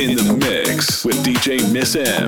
In the mix with DJ Miss M.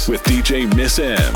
mix with DJ Miss M.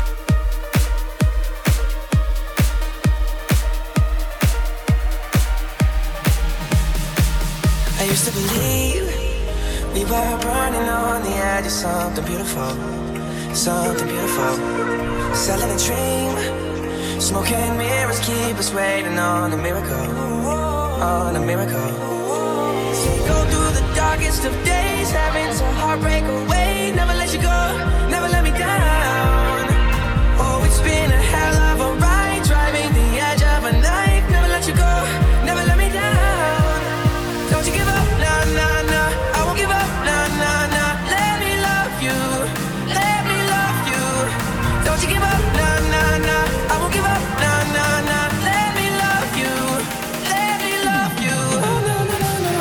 I used to believe we were burning on the edge of something beautiful, something beautiful. Selling a dream, smoking mirrors keep us waiting on a miracle, on a miracle. Say go through the darkest of days, having to heartbreak away. Never let you go, never let me down. Oh, it's been a hell of a ride, driving the edge of a knife. Never let you go, never let me down. Don't you give up, nah, nah, nah. I won't give up, nah, nah, nah. Let me love you, let me love you. Don't you give up, nah, nah, nah. I won't give up, nah, nah, nah. Let me love you, let me love you. Oh, no, no, no, no.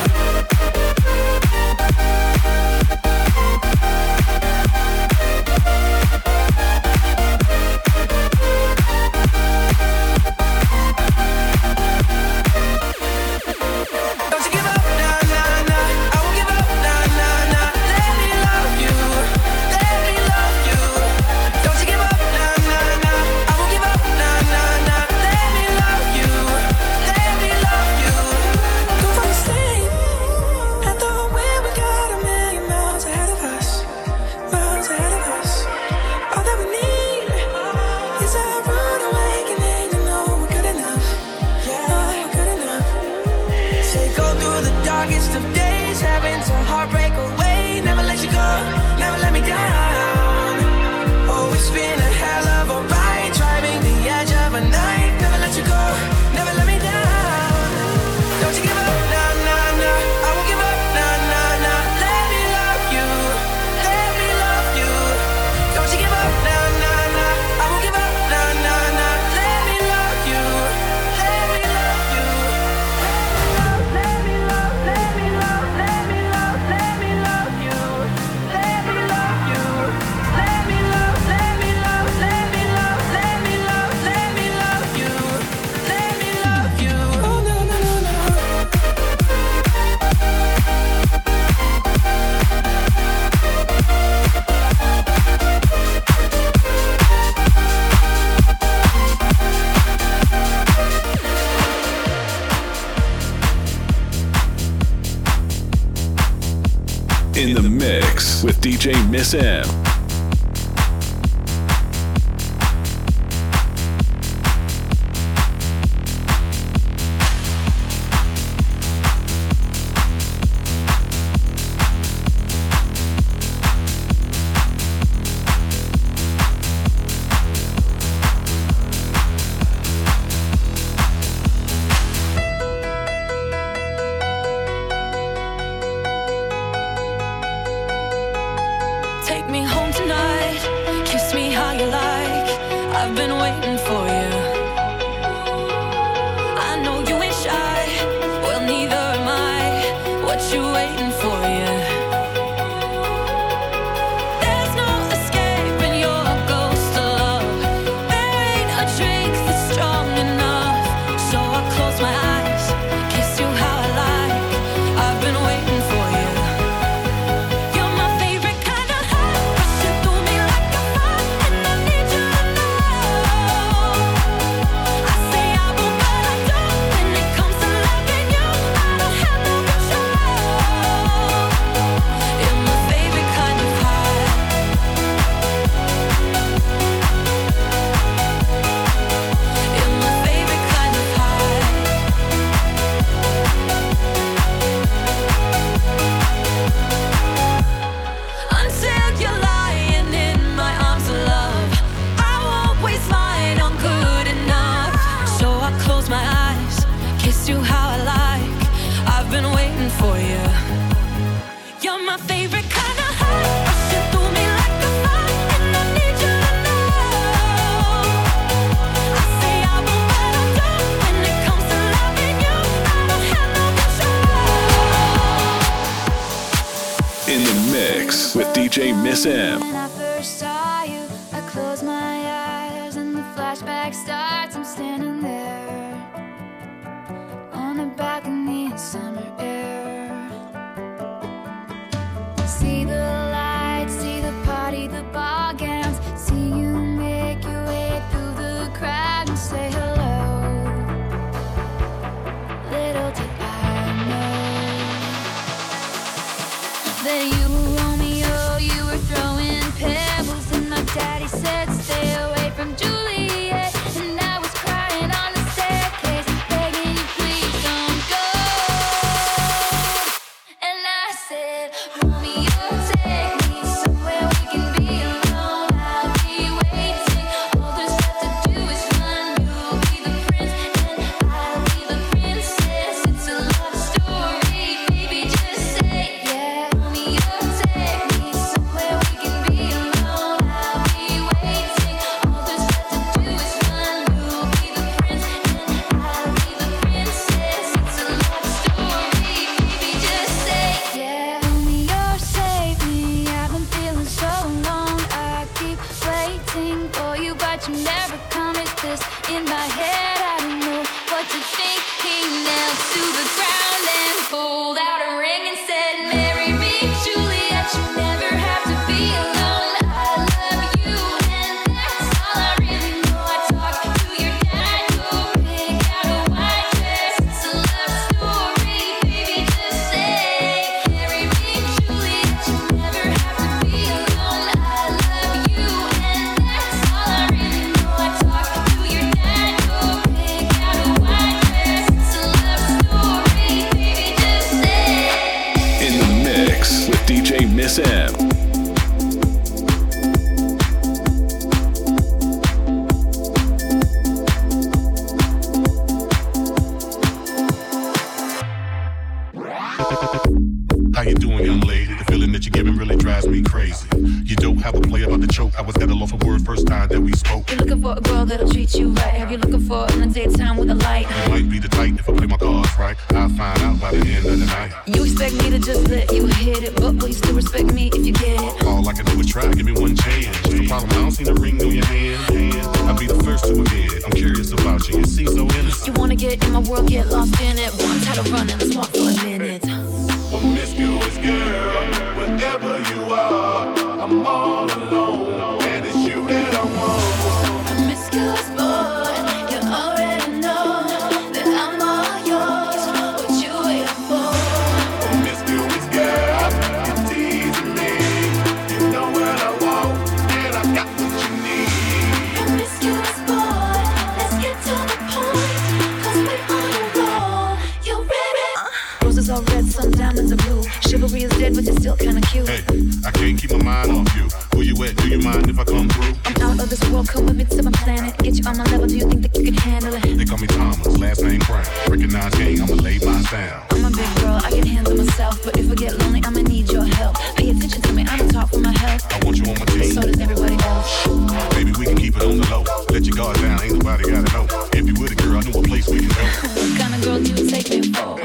In the mix with DJ Miss M. Take me home tonight, kiss me how you like. I've been waiting for you. I know you ain't shy, well neither am I. What you waiting for, yeah? There's no escaping your ghost of love. There ain't a drink that's strong enough. So I close my eyes, kiss you how I like. I've been waiting for you. For you, you're my favorite kind of high, rushing through me like a flood, and I need you to know. I say I won't, but I don't. When it comes to loving you, I don't have no control. In the mix with DJ Miss M. When I first saw you, I closed my eyes and the flashback starts. I'm standing there on the balcony in summer air. See the lights, see the party, the ball gowns. said you were Romeo, you were throwing pebbles, and my daddy said stay away from Juliet. And I was crying on the staircase, begging you please don't go. And I said, Romeo, take me somewhere we can be alone. I'll be waiting. All there's left to do is run. You'll be the prince and I'll be the princess. It's a love story, baby, just say yeah. Romeo, take me somewhere we can be alone. I'll be waiting. All there's left to do is run. You'll be the prince and I'll be the princess. It's a love story, baby, just say yeah. Romeo, save me. I've been feeling so alone. I keep waiting for you, but you never come. It's this in my head. I don't know what to think. He knelt to the ground and pulled out a ring and said, marry me, Juliet. You never have to be alone. I love you, and that's all I really know. I talk to your dad, go pick out a white dress. It's a love story, baby, just say, marry me, Juliet. You never have to be alone. I love you, and that's all I really know. I talk to your dad, go pick out a white dress. It's a love story, baby, just say. In the mix with DJ Miss M. How you doing, young lady? The feeling that you're giving really drives me crazy. You don't have a play about the choke. I was at a loss for words first time that we spoke. You're looking for a girl that'll treat you right. Have you looking for in the daytime with a light? You might be the type if I play my cards right. I'll find out by the end of the night. You expect me to just let you hit it, but will you still respect me if you get it? All I can do is try, give me one chance. What's the problem? I don't see the ring on your hand. I'll be the first to admit I'm curious about you. You seem so innocent. You wanna get in my world, get lost in it. One title running, let's walk for a minute. Promiscuous girl, wherever you are, I'm all alone, and it's you that I want. Promiscuous boy, you already know that I'm all yours. What you waiting for? Promiscuous girl, you're teasing me. You know what I want, and I got what you need. Promiscuous boy, let's get to the point, 'cause we're on a roll. You ready? Roses are red, some diamonds are blue. Chivalry is dead, but you're still kinda cute. Hey, I can't keep my mind off you. Who you at? Do you mind if I come through? I'm out of this world, come with me to my planet. Get you on my level, do you think that you can handle it? They call me Thomas, last name Brown. Recognize gang, I'ma lay mine down. I'm a big girl, I can handle myself. But if I get lonely, I'ma need your help. Pay attention to me, I don't talk for my health. I want you on my team. So does everybody else. Baby, we can keep it on the low. Let your guard down, ain't nobody gotta know. If you with a girl, I know a place we can go. What kind of girl do you take me for?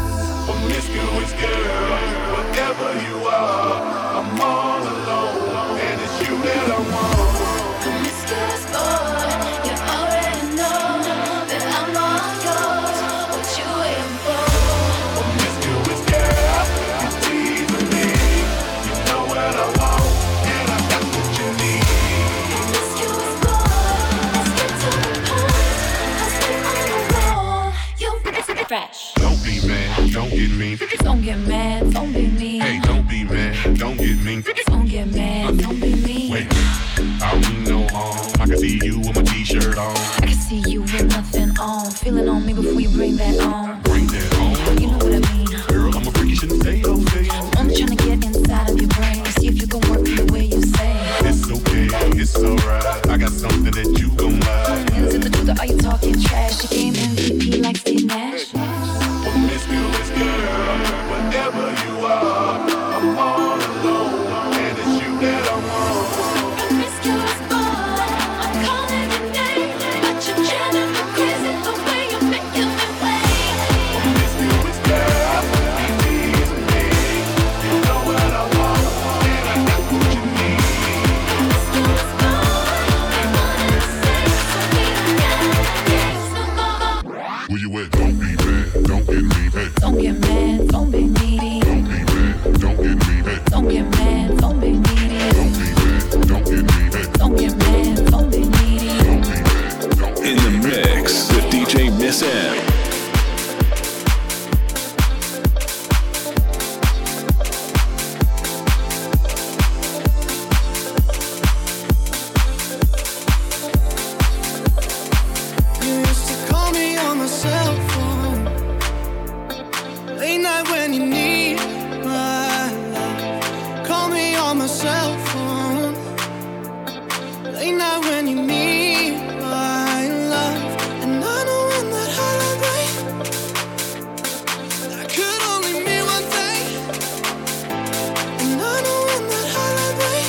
Promiscuous girl, wherever you are, I'm all alone, and it's you that I want. Promiscuous boy, you already know that I'm all yours. What you waiting for? Promiscuous girl, you're teasing me. You know what I want, and I got what you need. Promiscuous boy, let's get to the point, 'cause we're on a roll. You fresh. Don't be mad, don't get mean. Don't get mad, don't be mean. Hey, don't be mad, don't get mean. Don't get mad, don't be mean. Wait, I don't mean no harm. I can see you with my t-shirt on. I can see you with nothing on. Feeling on me before you bring that on. Bring that on. You know what I mean. Girl, I'm a freak, you shouldn't say those things. I'm trying to get inside of your brain. See if you can work the way you say. It's okay, it's alright. I got something that you gon' like. Is it the truth or are you talking trash? You came MVP like Steve Nash. Promiscuous girl, wherever you are, I'm all alone, and it's you that I want. when you need my love. Call me on my cell phone. Late night when you need my love. And I know in that hotline bling, that could only mean one thing. And I know in that hotline bling,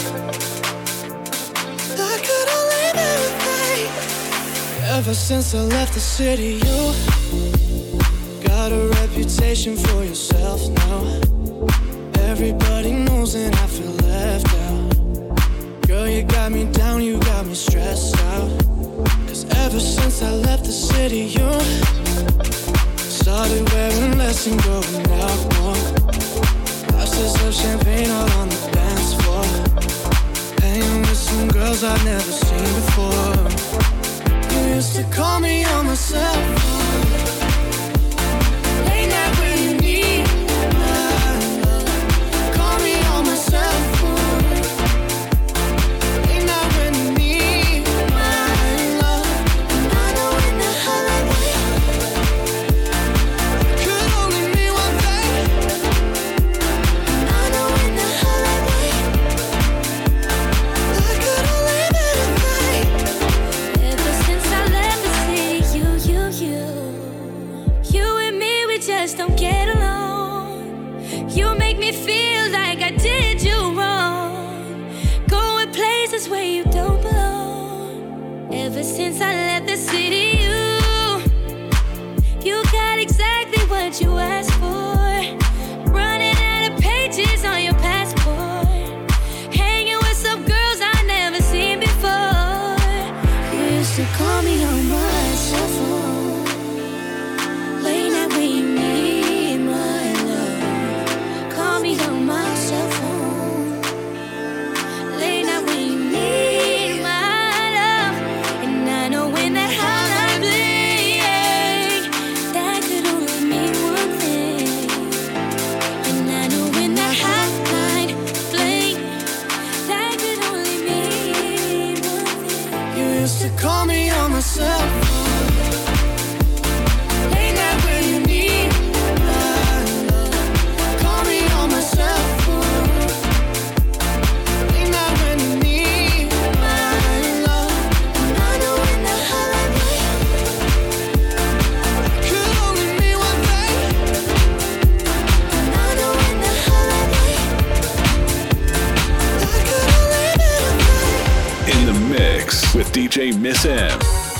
that could only mean one thing. Ever since I left the city, you got a reputation for yourself now. Everybody knows and I feel left out. Girl, you got me down, you got me stressed out. Cause ever since I left the city, you started wearing less and going out more. Glasses of champagne all on the dance floor, hanging with some girls I've never seen before. You used to call me on my cell phone. Late night when you need my love. Call me on my cell phone. Late night when you need my love. And I know in the hotline bling, could only mean one thing. And I know in the hotline bling, that could only mean one thing. Ever since I left the city, you and me, we just don't get along. You make me feel like I did you wrong, going places where you don't belong. Ever since I left the city, you got exactly what you asked for. Running out of pages on your passport, hanging with some girls I never seen before. You used to call me on my cell phone. Late night when you need my love. Call me on my cell phone. Late night when you need my love. And I know when that hotline bling, that could only mean one thing. And I know when that hotline bling, that could only mean one thing. You used to call me on my cell phone. Late night when you need my love. Call me on my cell phone. Late night when you need my love. And I know in the hotline bling, could only mean one thing. And I know in the hotline bling, that could only mean one thing. In the mix with DJ Miss M.